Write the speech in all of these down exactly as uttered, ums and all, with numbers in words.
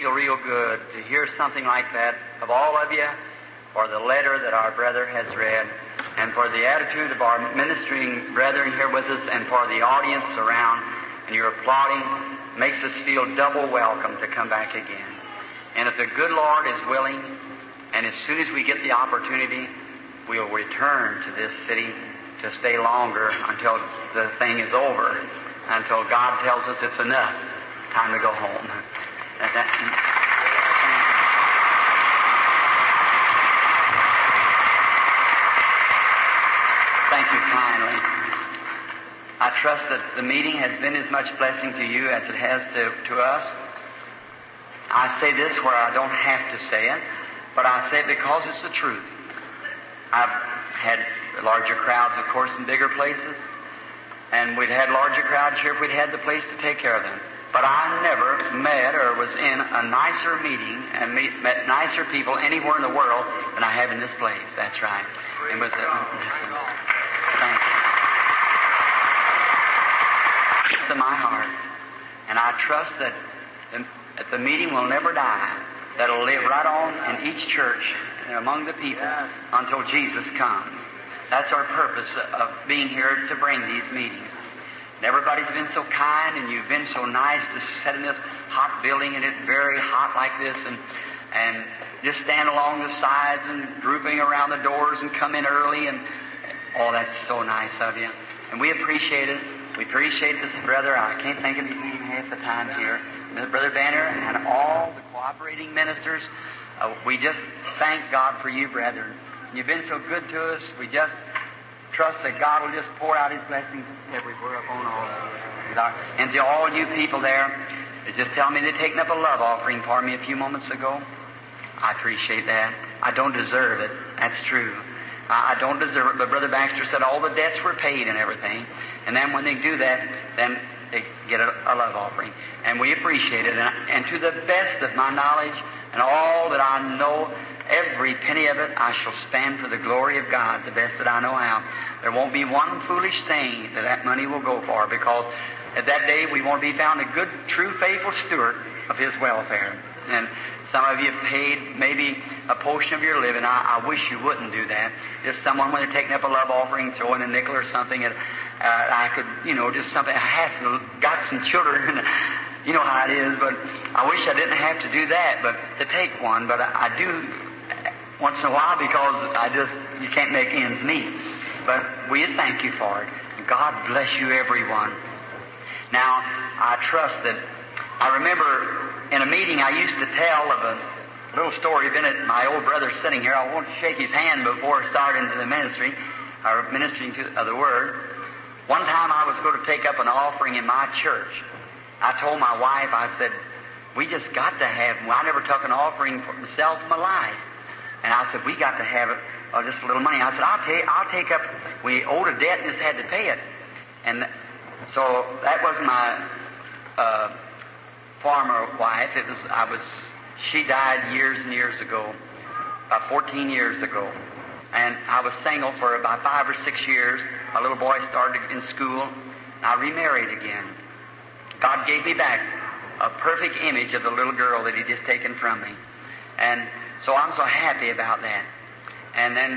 feel real good to hear something like that of all of you, for the letter that our brother has read, and for the attitude of our ministering brethren here with us, and for the audience around, and your applauding makes us feel double welcome to come back again. And if the good Lord is willing, and as soon as we get the opportunity, we'll return to this city to stay longer until the thing is over, until God tells us it's enough, time to go home. And that, thank you kindly. I trust that the meeting has been as much blessing to you as it has to, to us. I say this where I don't have to say it, but I say it because it's the truth. I've had larger crowds, of course, in bigger places, and we'd had larger crowds here if we'd had the place to take care of them. But I never met or was in a nicer meeting and meet, met nicer people anywhere in the world than I have in this place. That's right. And with the, thank you. It's in my heart. And I trust that the, that the meeting will never die. That'll live right on in each church and among the people until Jesus comes. That's our purpose of being here, to bring these meetings. And everybody's been so kind, and you've been so nice to sit in this hot building, and it's very hot like this, and and just stand along the sides and grouping around the doors and come in early, and oh, that's so nice of you. And we appreciate it. We appreciate this brother. I can't think of his name half the time here. Brother Banner and all the cooperating ministers. Uh, we just thank God for you, brethren. You've been so good to us. We just trust that God will just pour out His blessings everywhere upon all of us. And to all you people there, is just tell me they're taking up a love offering for me a few moments ago. I appreciate that. I don't deserve it. That's true. I don't deserve it. But Brother Baxter said all the debts were paid and everything. And then when they do that, then they get a, a love offering. And we appreciate it. And, and to the best of my knowledge and all that I know, every penny of it I shall spend for the glory of God, the best that I know how. There won't be one foolish thing that that money will go for, because at that day we want to be found a good, true, faithful steward of His welfare. And some of you have paid maybe a portion of your living. I, I wish you wouldn't do that. Just someone, when they're taking up a love offering, throw in a nickel or something, and uh, I could, you know, just something. I have to, got some children, and you know how it is, but I wish I didn't have to do that, but to take one. But I, I do once in a while, because I just, you can't make ends meet. But we thank you for it. God bless you, everyone. Now, I trust that, I remember in a meeting I used to tell of a little story. Bennett, my old brother sitting here, I won't shake his hand before I start into the ministry, or ministering to uh, the Word. One time I was going to take up an offering in my church. I told my wife, I said, we just got to have, I never took an offering for myself in my life. And I said, we got to have uh, just a little money. I said, I'll take, I'll take up, we owed a debt and just had to pay it. And so that was my uh, former wife. It was, I was, she died years and years ago, about fourteen years ago. And I was single for about five or six years. My little boy started in school, and I remarried again. God gave me back a perfect image of the little girl that He'd just taken from me. And so I'm so happy about that. And then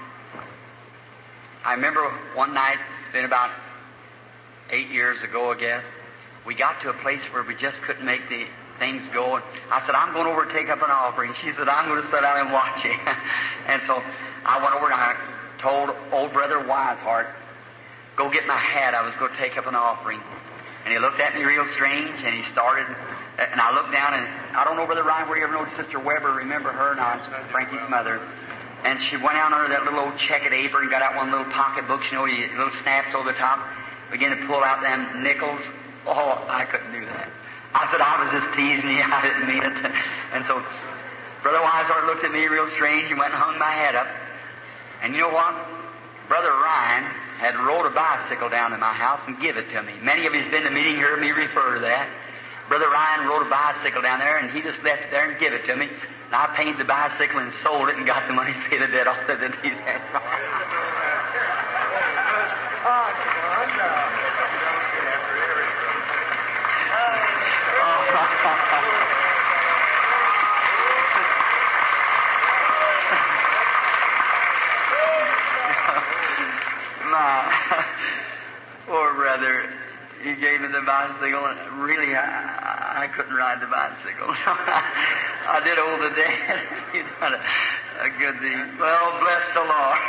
I remember one night, it's been about eight years ago, I guess, we got to a place where we just couldn't make the things go. And I said, I'm going over to take up an offering. She said, I'm going to sit down and watch it. And so I went over and I told old Brother Wiseheart, go get my hat. I was going to take up an offering. And he looked at me real strange, and he started, and I looked down, and I don't know whether Ryan, were you ever know Sister Weber? Remember her? Now, Frankie's mother. And she went out under that little old checkered apron, got out one little pocketbook, you know, little snaps over the top, began to pull out them nickels. Oh, I couldn't do that. I said, I was just teasing you. I didn't mean it. And so Brother Wiseheart looked at me real strange and went and hung my head up. And you know what? Brother Ryan had rode a bicycle down to my house and give it to me. Many of you's been to the meeting, heard me refer to that. Brother Ryan rode a bicycle down there, and he just left it there and give it to me. And I painted the bicycle and sold it and got the money to pay the debt off that he's had. the bicycle, and really, I, I couldn't ride the bicycle. So I, I did owe the dad. You know, a, a good deed. Well, bless the Lord.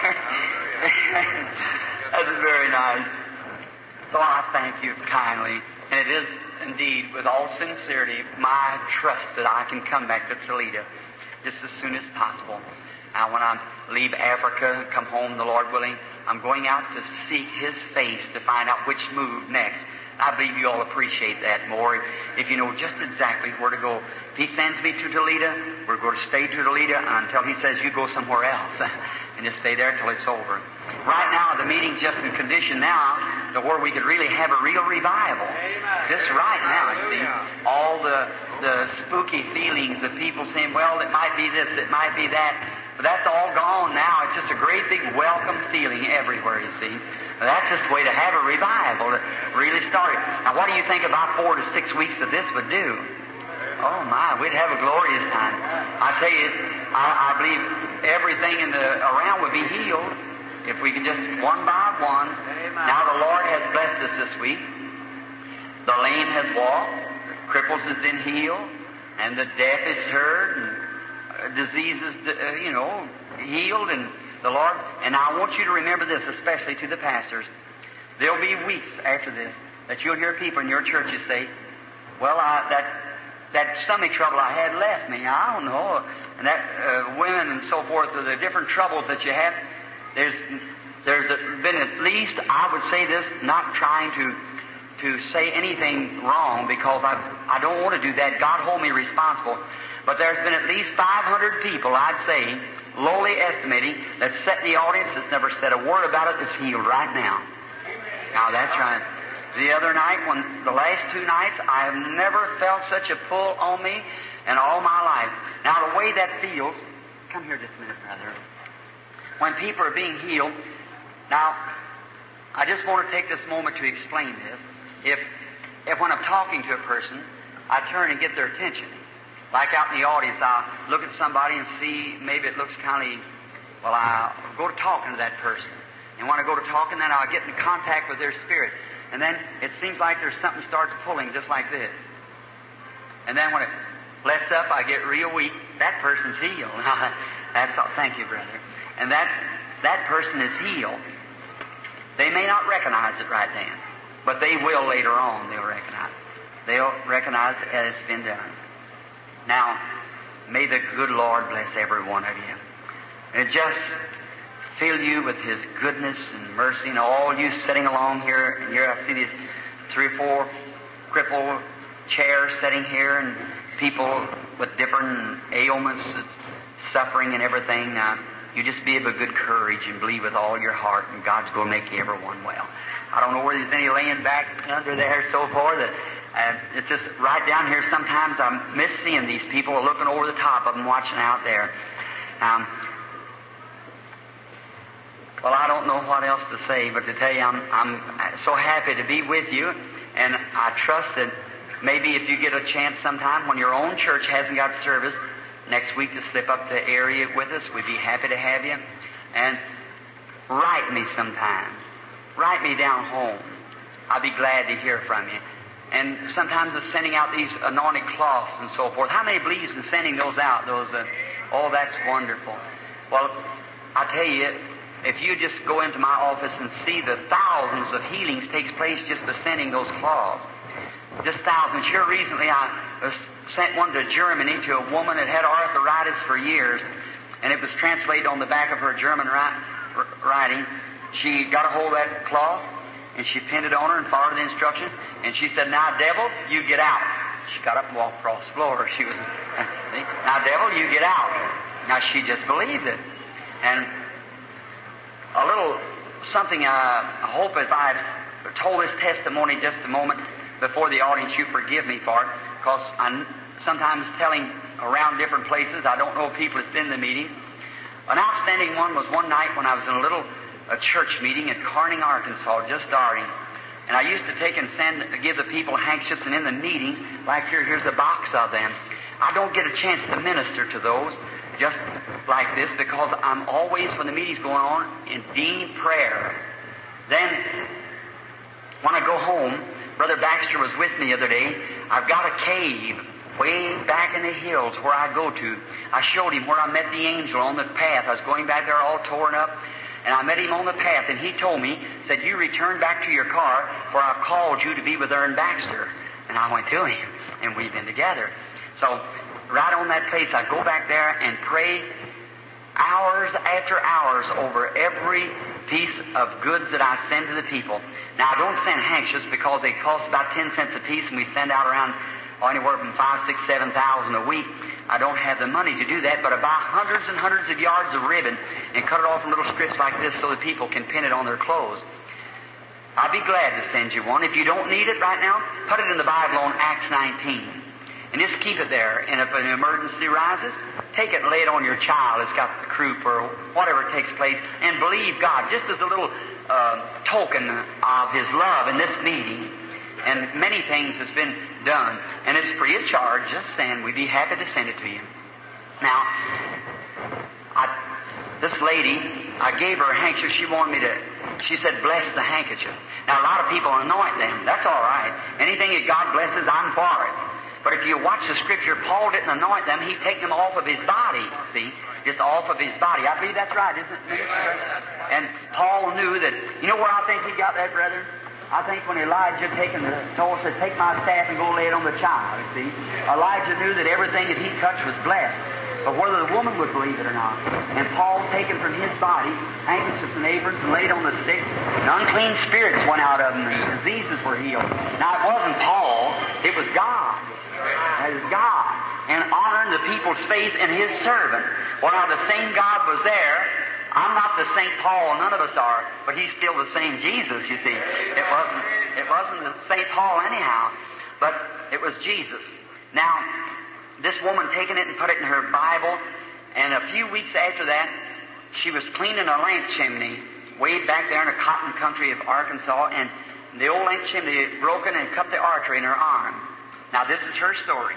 That's very nice. So I thank you kindly. And it is indeed, with all sincerity, my trust that I can come back to Toledo just as soon as possible. Now, when I leave Africa, come home, the Lord willing, I'm going out to seek His face to find out which move next. I believe you all appreciate that more if you know just exactly where to go. If He sends me to Toledo, we're going to stay to Toledo until He says you go somewhere else. And just stay there till it's over. Right now, the meeting's just in condition now to where we could really have a real revival. Amen. Just right now, you see. All the, the spooky feelings of people saying, well, it might be this, it might be that. But that's all gone now. It's just a great big welcome feeling everywhere, you see. That's just the way to have a revival, to really start it. Now, what do you think about four to six weeks of this would do? Oh, my, we'd have a glorious time. I tell you, I, I believe everything in the around would be healed if we could just one by one. Now, the Lord has blessed us this week. The lame has walked, the cripples has been healed, and the deaf is heard, and diseases, uh, you know, healed, and the Lord. And I want you to remember this, especially to the pastors. There'll be weeks after this that you'll hear people in your churches say, well, I, that that stomach trouble I had left me. I don't know. And that uh, women and so forth, the different troubles that you have, there's there's been at least, I would say this, not trying to to say anything wrong, because I I don't want to do that. God hold me responsible. But there's been at least five hundred people, I'd say, lowly estimating, that sat in the audience that's never said a word about it that's healed right now. Now, that's right. The other night, when the last two nights, I have never felt such a pull on me in all my life. Now, the way that feels, come here just a minute, brother. When people are being healed, now, I just want to take this moment to explain this. If, if when I'm talking to a person, I turn and get their attention. Like out in the audience, I'll look at somebody and see maybe it looks kind of, well, I'll go to talking to that person. And when I go to talking, then I'll get in contact with their spirit. And then it seems like there's something starts pulling just like this. And then when it lets up, I get real weak. That person's healed. That's all. Thank you, brother. And that, that person is healed. They may not recognize it right then, but they will later on. They'll recognize it. They'll recognize it as it's been done. Now, may the good Lord bless every one of you. And just fill you with His goodness and mercy. And all you sitting along here, and here I see these three or four crippled chairs sitting here, and people with different ailments, suffering and everything. Now, you just be of a good courage and believe with all your heart, and God's going to make everyone well. I don't know where there's any laying back under there so far. That uh, it's just right down here. Sometimes I miss seeing these people looking over the top of them, watching out there. Um, Well, I don't know what else to say, but to tell you, I'm, I'm so happy to be with you, and I trust that maybe if you get a chance sometime when your own church hasn't got service, next week to slip up the area with us, we'd be happy to have you. And write me sometime. Write me down home. I'll be glad to hear from you. And sometimes it's sending out these anointed cloths and so forth. How many believes in sending those out? Those, uh, oh, that's wonderful. Well, I tell you, if you just go into my office and see the thousands of healings takes place just by sending those cloths. Just thousands. Here recently I sent one to Germany to a woman that had arthritis for years, and it was translated on the back of her German writing. She got a hold of that cloth, and she pinned it on her and followed the instructions, and she said, "Now, devil, you get out." She got up and walked across the floor. She was, "Now, devil, you get out." Now, she just believed it. And a little something, uh, I hope if I've told this testimony just a moment before the audience, you forgive me for it, because I'm sometimes telling around different places, I don't know people that's been in the meeting. An outstanding one was one night when I was in a little a church meeting at Corning, Arkansas, just starting. And I used to take and send, give the people handkerchiefs, and in the meetings, like here, here's a box of them. I don't get a chance to minister to those just like this, because I'm always, when the meeting's going on, in deep prayer. Then, when I go home, Brother Baxter was with me the other day. I've got a cave way back in the hills where I go to. I showed him where I met the angel on the path. I was going back there all torn up, and I met him on the path, and he told me, said, you return back to your car, for I've called you to be with Ern Baxter. And I went to him, and we've been together. So, right on that place, I go back there and pray hours after hours over every piece of goods that I send to the people. Now, I don't send handkerchiefs because they cost about ten cents a piece, and we send out around oh, anywhere from five, six, seven thousand a week. I don't have the money to do that, but I buy hundreds and hundreds of yards of ribbon and cut it off in little strips like this so that people can pin it on their clothes. I'll be glad to send you one. If you don't need it right now, put it in the Bible on Acts nineteen. And just keep it there. And if an emergency rises, take it and lay it on your child that's got the croup or whatever takes place. And believe God, just as a little uh, token of His love in this meeting. And many things has been done. And it's free of charge. Just send. We'd be happy to send it to you. Now, I, this lady, I gave her a handkerchief. She wanted me to, she said, bless the handkerchief. Now, a lot of people anoint them. That's all right. Anything that God blesses, I'm for it. But if you watch the Scripture, Paul didn't anoint them. He'd take them off of his body, see? Just off of his body. I believe that's right, isn't it, Minister? And Paul knew that, you know where I think he got that, brother? I think when Elijah taken the soul said, take my staff and go lay it on the child, you see? Elijah knew that everything that he touched was blessed. But whether the woman would believe it or not. And Paul, taken from his body, handkerchiefs and aprons, and laid on the sick, and unclean spirits went out of them, and diseases were healed. Now, it wasn't Paul, it was God. It was God. And honoring the people's faith in His servant. Well, now, the same God was there. I'm not the Saint Paul, none of us are, but He's still the same Jesus, you see. It wasn't, it wasn't the Saint Paul anyhow, but it was Jesus. Now, this woman taking it and put it in her Bible, and a few weeks after that, she was cleaning a lamp chimney way back there in the cotton country of Arkansas, and the old lamp chimney had broken and cut the artery in her arm. Now, this is her story.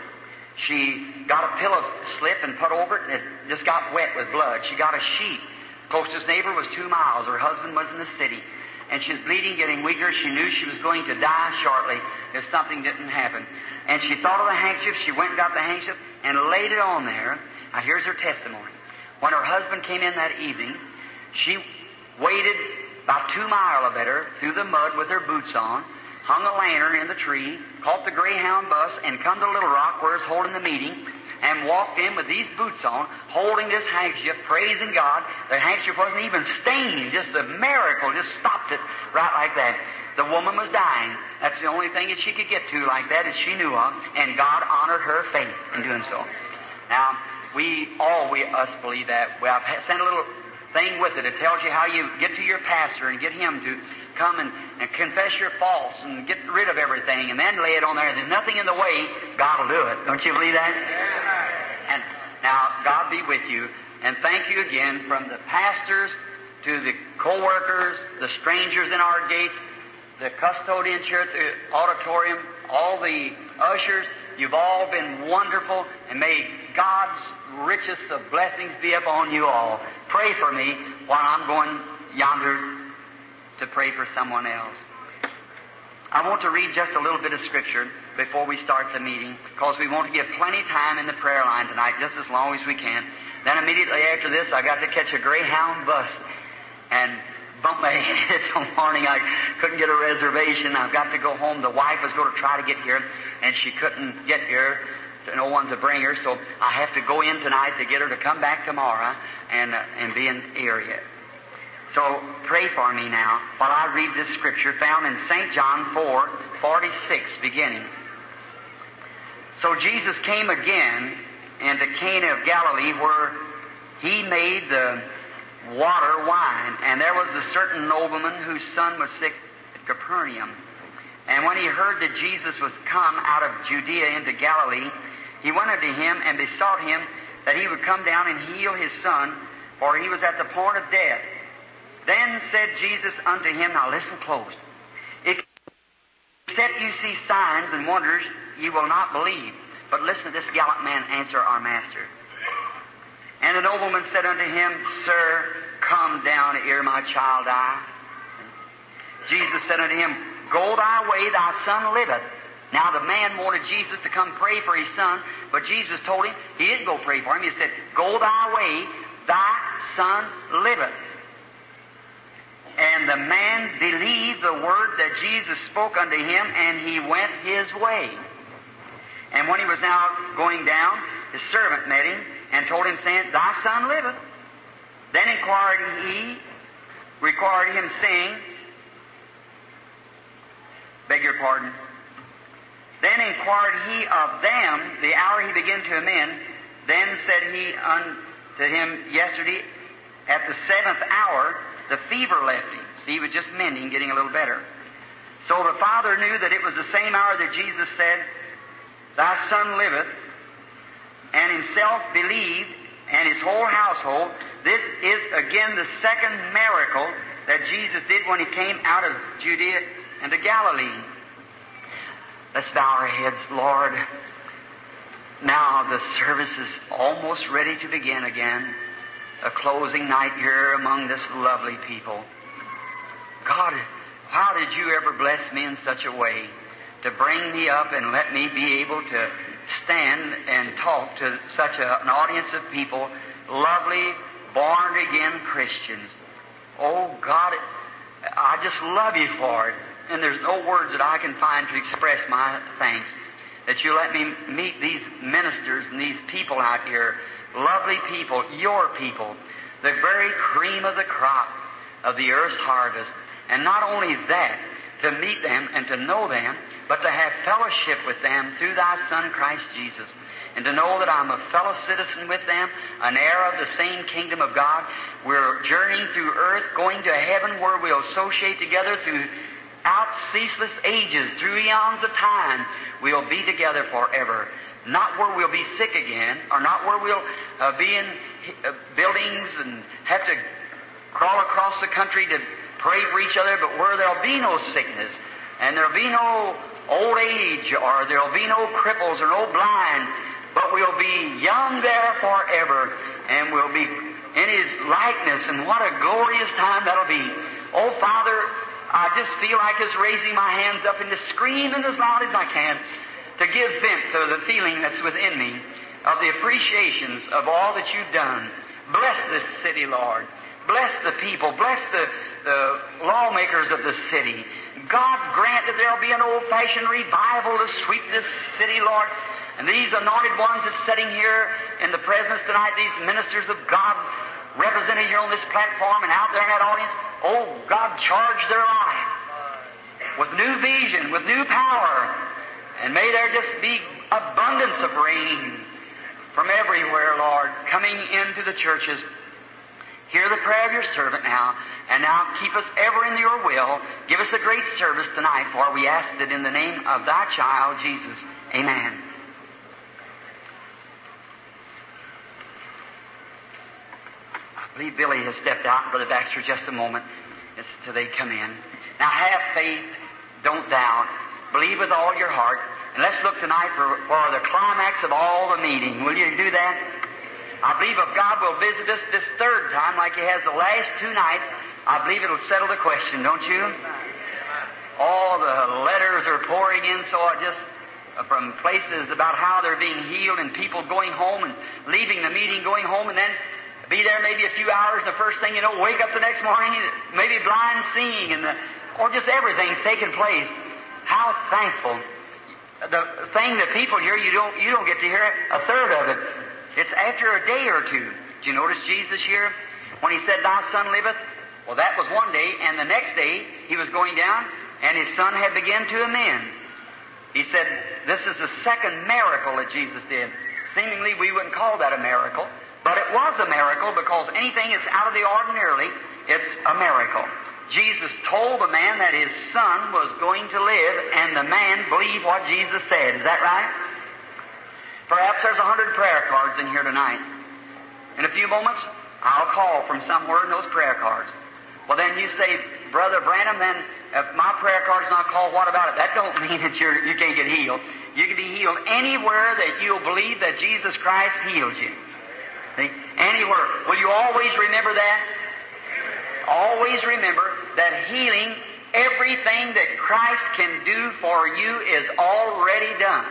She got a pillow slip and put over it, and it just got wet with blood. She got a sheet. Closest neighbor was two miles. Her husband was in the city. And she was bleeding, getting weaker. She knew she was going to die shortly if something didn't happen. And she thought of the handkerchief. She went and got the handkerchief and laid it on there. Now, here's her testimony. When her husband came in that evening, she waited about two miles or better through the mud with her boots on, hung a lantern in the tree, caught the Greyhound bus, and come to Little Rock where it's holding the meeting, and walked in with these boots on, holding this handkerchief, praising God. The handkerchief wasn't even stained, just a miracle, just stopped it right like that. The woman was dying. That's the only thing that she could get to like that that she knew of, and God honored her faith in doing so. Now, we, all we, us believe that. Well, I've sent a little thing with it. It tells you how you get to your pastor and get him to come and, and confess your faults and get rid of everything and then lay it on there. There's nothing in the way. God will do it. Don't you believe that? Yeah. And now, God be with you. And thank you again from the pastors to the co-workers, the strangers in our gates, the custodians here at the auditorium, all the ushers. You've all been wonderful, and may God's richest of blessings be upon you all. Pray for me while I'm going yonder to pray for someone else. I want to read just a little bit of Scripture before we start the meeting, because we want to give plenty of time in the prayer line tonight, just as long as we can. Then immediately after this, I got to catch a Greyhound bus and bumped my head till morning. I couldn't get a reservation. I've got to go home. The wife was going to try to get here, and she couldn't get here. No one to bring her, so I have to go in tonight to get her to come back tomorrow and uh, and be in the area. So pray for me now while I read this Scripture found in Saint John four forty-six, beginning. So Jesus came again into Cana of Galilee, where He made the water wine. And there was a certain nobleman whose son was sick at Capernaum. And when he heard that Jesus was come out of Judea into Galilee, he went unto him and besought him that he would come down and heal his son, for he was at the point of death. Then said Jesus unto him, now listen close, except you see signs and wonders, you will not believe. But listen to this gallant man answer our Master. And the nobleman said unto him, Sir, come down ere my child die. Jesus said unto him, Go thy way, thy son liveth. Now the man wanted Jesus to come pray for his son, but Jesus told him, he didn't go pray for him. He said, go thy way, thy son liveth. And the man believed the word that Jesus spoke unto him, and he went his way. And when he was now going down, his servant met him and told him, saying, thy son liveth. Then inquired he, required him, saying, beg your pardon. Then inquired he of them the hour he began to amend. Then said he unto him yesterday, at the seventh hour, the fever left him. So he was just mending, getting a little better. So the father knew that it was the same hour that Jesus said, thy son liveth, and himself believed, and his whole household. This is again the second miracle that Jesus did when he came out of Judea into Galilee. Let's bow our heads, Lord. Now the service is almost ready to begin again. A closing night here among this lovely people. God, how did you ever bless me in such a way to bring me up and let me be able to stand and talk to such a, an audience of people, lovely, born-again Christians. Oh, God, I just love you for it. And there's no words that I can find to express my thanks that you let me meet these ministers and these people out here, lovely people, your people, the very cream of the crop of the earth's harvest. And not only that, to meet them and to know them, but to have fellowship with them through thy Son, Christ Jesus. And to know that I'm a fellow citizen with them, an heir of the same kingdom of God. We're journeying through earth, going to heaven, where we'll associate together through out ceaseless ages, through eons of time. We'll be together forever. Not where we'll be sick again, or not where we'll uh, be in uh, buildings and have to crawl across the country to pray for each other, but where there'll be no sickness, and there'll be no old age, or there'll be no cripples or no blind, but we'll be young there forever, and we'll be in His likeness, and what a glorious time that'll be. Oh, Father, I just feel like just raising my hands up and just screaming as loud as I can to give vent to the feeling that's within me of the appreciations of all that you've done. Bless this city, Lord. Bless the people. Bless the, the lawmakers of the city. God grant that there'll be an old-fashioned revival to sweep this city, Lord. And these anointed ones that's sitting here in the presence tonight, these ministers of God represented here on this platform and out there in that audience, oh, God, charge their life with new vision, with new power. And may there just be abundance of rain from everywhere, Lord, coming into the churches. Hear the prayer of your servant now, and now keep us ever in your will. Give us a great service tonight, for we ask it in the name of thy child, Jesus. Amen. I believe Billy has stepped out, Brother Baxter, just a moment till they come in. Now have faith, don't doubt, believe with all your heart, and let's look tonight for, for the climax of all the meeting. Will you do that? I believe if God will visit us this third time like He has the last two nights, I believe it'll settle the question, don't you? All the letters are pouring in, so I just, uh, from places about how they're being healed and people going home and leaving the meeting, going home, and then be there maybe a few hours, the first thing you know, wake up the next morning, maybe blind seeing, and the, or just everything's taking place. How thankful. The thing that people hear, you don't, you don't get to hear a third of it. It's after a day or two. Did you notice Jesus here? When He said, thy son liveth? Well, that was one day, and the next day He was going down, and His son had begun to amend. He said, this is the second miracle that Jesus did. Seemingly, we wouldn't call that a miracle, but it was a miracle, because anything that's out of the ordinary, it's a miracle. Jesus told the man that his son was going to live, and the man believed what Jesus said. Is that right? Perhaps there's a hundred prayer cards in here tonight. In a few moments, I'll call from somewhere in those prayer cards. Well, then you say, Brother Branham, then if my prayer card's not called, what about it? That don't mean that you're, you can't get healed. You can be healed anywhere that you'll believe that Jesus Christ heals you. See? Anywhere. Will you always remember that? Always remember that healing Everything that Christ can do for you is already done.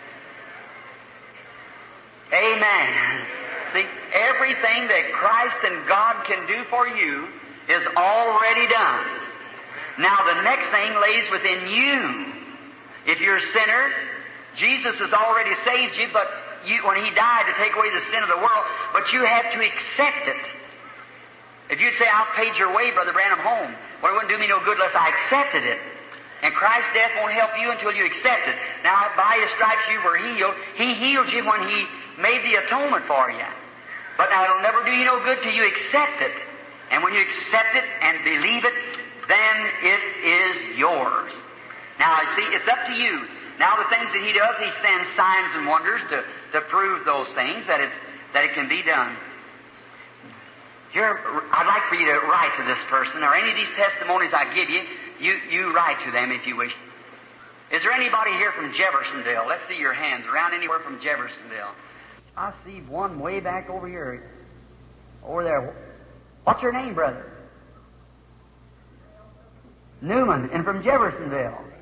Amen. See, everything that Christ and God can do for you is already done. Now the next thing lays within you. If you're a sinner, Jesus has already saved you, but you, when He died to take away the sin of the world, but you have to accept it. If you'd say, I've paid your way, Brother Branham, home, well, it wouldn't do me no good unless I accepted it. And Christ's death won't help you until you accept it. Now, by His stripes you were healed. He healed you when He made the atonement for you. But now it'll never do you no good till you accept it. And when you accept it and believe it, then it is yours. Now, see, it's up to you. Now, the things that He does, He sends signs and wonders to, to prove those things, that it's that it can be done. Here, I'd like for you to write to this person, or any of these testimonies I give you, you, you write to them if you wish. Is there anybody here from Jeffersonville? Let's see your hands around anywhere from Jeffersonville. I see one way back over here. Over there. What's your name, brother? Newman, and from Jeffersonville.